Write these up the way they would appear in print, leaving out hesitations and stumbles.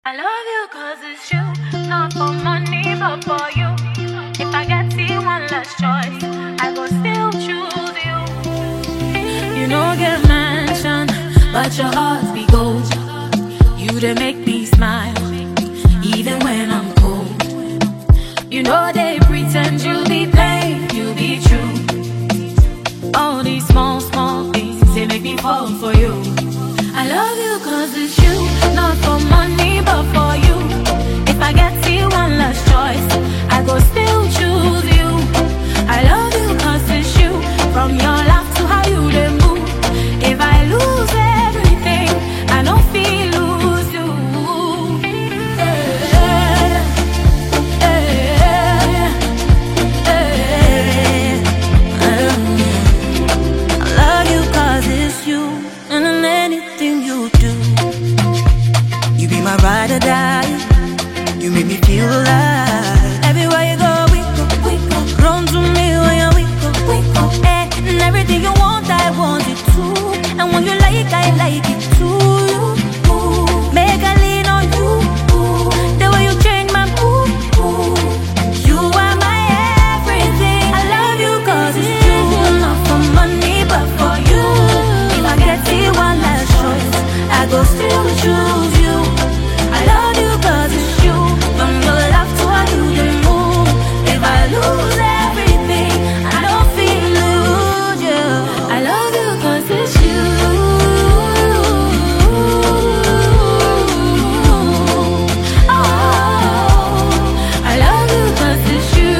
I love you cause it's you, not for money but for you. If I get to one last choice, I go still choose you. You know get mansion, but your heart be gold. You they make me smile, even when I'm cold. You know they pretend you be plain, you be true. All these small, small things, they make me fall for you. I love you cause it's you, not for money but for you. If I get to one last choice, I go still choose you. I love you cause it's you, from your laugh to how you dey move. If I lose everything, I don't feel lose you. I love you cause it's you, and in anything you do. You be my ride or die, you make me feel alive. Everywhere you go, we go. Run to me when you're we go. And everything you want, I want it too. And when you like, I like it too. Make I lean on you, the way you change my mood. You are my everything. I love you cause it's you, not for money but for you. If I get to one last choice, I go still choose you. I love you cause it's you, from your love to how you dey move. If I lose everything, I don't feel lose you. I love you cause it's you. Oh, I love you cause it's you.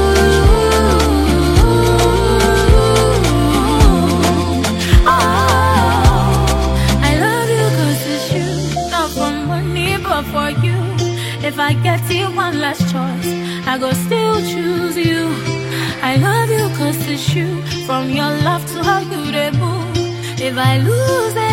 Oh, I love you cause it's you, not for money but for you. If I get you one last choice, I go still choose you. I love you cause it's you, from your love to how you dey move. If I lose